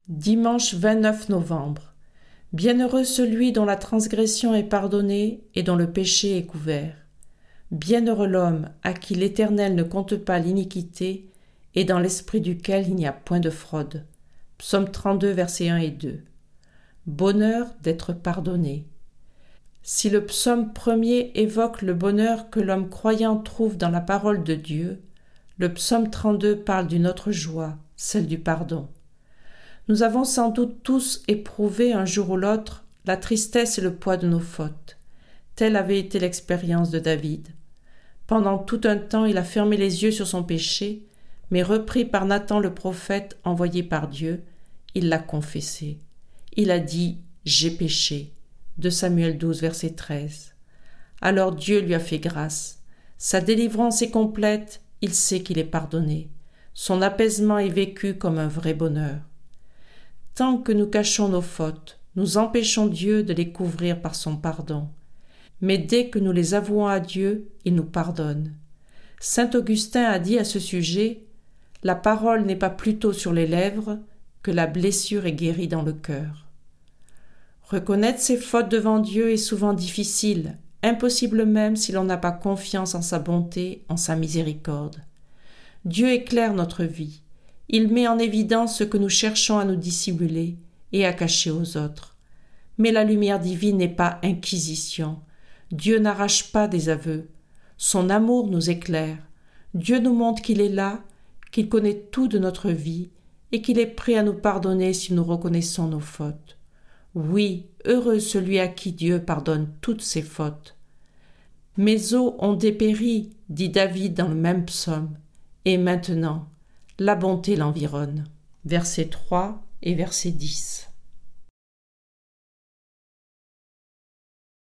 Dimanche 29 novembre. Bienheureux celui dont la transgression est pardonnée et dont le péché est couvert. Bienheureux l'homme à qui l'Éternel ne compte pas l'iniquité et dans l'esprit duquel il n'y a point de fraude. Psaume 32, versets 1 et 2. Bonheur d'être pardonné. Si le psaume premier évoque le bonheur que l'homme croyant trouve dans la parole de Dieu, le psaume 32 parle d'une autre joie, celle du pardon. Nous avons sans doute tous éprouvé un jour ou l'autre la tristesse et le poids de nos fautes. Telle avait été l'expérience de David. Pendant tout un temps, il a fermé les yeux sur son péché, mais repris par Nathan le prophète envoyé par Dieu, il l'a confessé. Il a dit « J'ai péché » de Samuel 12, verset 13. Alors Dieu lui a fait grâce. Sa délivrance est complète, il sait qu'il est pardonné. Son apaisement est vécu comme un vrai bonheur. Tant que nous cachons nos fautes, nous empêchons Dieu de les couvrir par son pardon. Mais dès que nous les avouons à Dieu, il nous pardonne. Saint Augustin a dit à ce sujet « La parole n'est pas plutôt sur les lèvres que la blessure est guérie dans le cœur. » Reconnaître ses fautes devant Dieu est souvent difficile, impossible même si l'on n'a pas confiance en sa bonté, en sa miséricorde. Dieu éclaire notre vie. Il met en évidence ce que nous cherchons à nous dissimuler et à cacher aux autres. Mais la lumière divine n'est pas inquisition. Dieu n'arrache pas des aveux. Son amour nous éclaire. Dieu nous montre qu'il est là, qu'il connaît tout de notre vie et qu'il est prêt à nous pardonner si nous reconnaissons nos fautes. Oui, heureux celui à qui Dieu pardonne toutes ses fautes. Mes os ont dépéri, dit David dans le même psaume, et maintenant, la bonté l'environne. Verset 3 et verset 10.